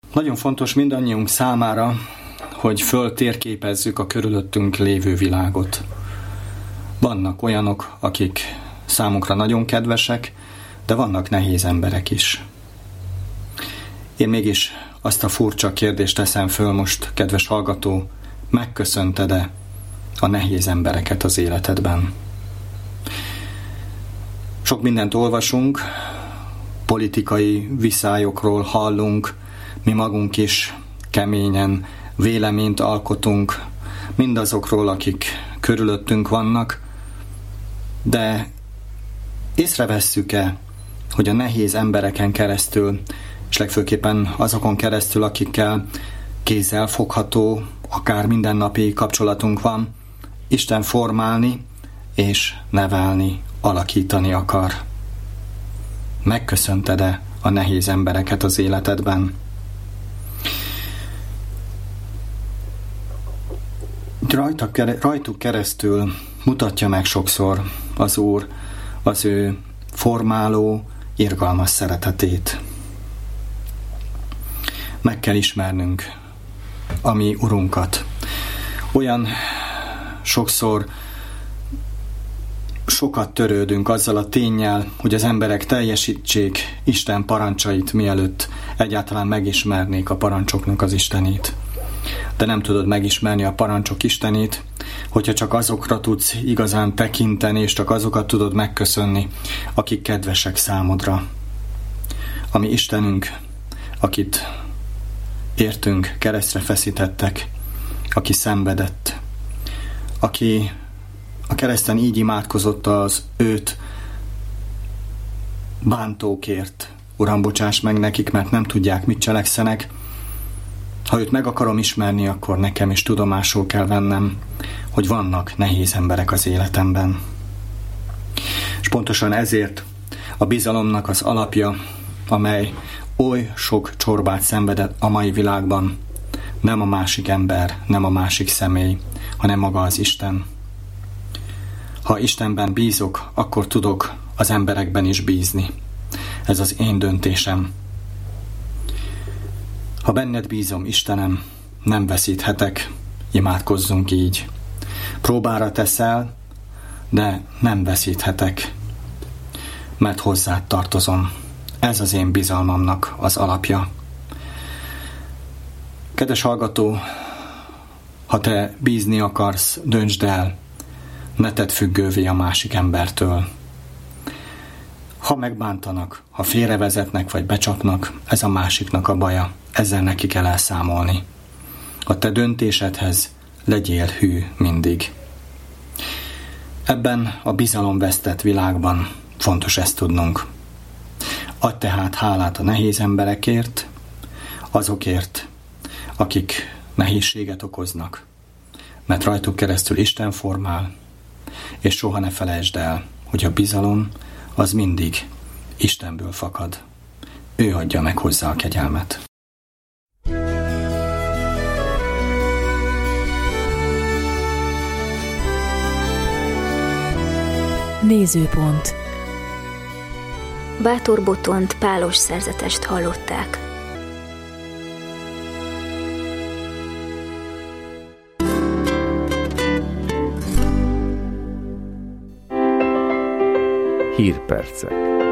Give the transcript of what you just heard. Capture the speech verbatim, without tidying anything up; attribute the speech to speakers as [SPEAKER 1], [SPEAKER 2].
[SPEAKER 1] Nagyon fontos mindannyiunk számára, hogy föltérképezzük a körülöttünk lévő világot. Vannak olyanok, akik számunkra nagyon kedvesek, de vannak nehéz emberek is. Én mégis azt a furcsa kérdést teszem föl most, kedves hallgató, megköszönted-e a nehéz embereket az életedben? Sok mindent olvasunk, politikai viszályokról hallunk, mi magunk is keményen véleményt alkotunk mindazokról, akik körülöttünk vannak, de észrevesszük-e, hogy a nehéz embereken keresztül, és legfőképpen azokon keresztül, akikkel kézzelfogható, akár mindennapi kapcsolatunk van, Isten formálni és nevelni, alakítani akar. Megköszönted-e a nehéz embereket az életedben? Rajtuk keresztül mutatja meg sokszor az Úr az ő formáló, irgalmas szeretetét. Meg kell ismernünk a mi Urunkat. Olyan sokszor sokat törődünk azzal a ténnyel, hogy az emberek teljesítsék Isten parancsait, mielőtt egyáltalán megismernék a parancsoknak az Istenét. De nem tudod megismerni a parancsok Istenét, hogyha csak azokra tudsz igazán tekinteni, és csak azokat tudod megköszönni, akik kedvesek számodra. Ami Istenünk, akit értünk, keresztre feszítettek, aki szenvedett, aki a kereszten így imádkozott az őt bántókért. Uram, bocsáss meg nekik, mert nem tudják, mit cselekszenek. Ha őt meg akarom ismerni, akkor nekem is tudomásul kell vennem, hogy vannak nehéz emberek az életemben. És pontosan ezért a bizalomnak az alapja, amely oly sok csorbát szenvedett a mai világban, nem a másik ember, nem a másik személy, hanem maga az Isten. Ha Istenben bízok, akkor tudok az emberekben is bízni. Ez az én döntésem. Ha benned bízom, Istenem, nem veszíthetek, imádkozzunk így. Próbára teszel, de nem veszíthetek, mert hozzád tartozom. Ez az én bizalmamnak az alapja. Kedves hallgató, ha te bízni akarsz, döntsd el, ne tedd függővé a másik embertől. Ha megbántanak, ha félrevezetnek vagy becsapnak, ez a másiknak a baja, ezzel neki kell elszámolni. A te döntésedhez legyél hű mindig. Ebben a bizalomvesztett világban fontos ezt tudnunk. Adj tehát hálát a nehéz emberekért, azokért, akik nehézséget okoznak, mert rajtuk keresztül Isten formál, és soha ne felejtsd el, hogy a bizalom az mindig Istenből fakad. Ő adja meg hozzá a kegyelmet.
[SPEAKER 2] Nézőpont.
[SPEAKER 3] Bátor Botont pálos szerzetest hallották.
[SPEAKER 4] Hírpercek.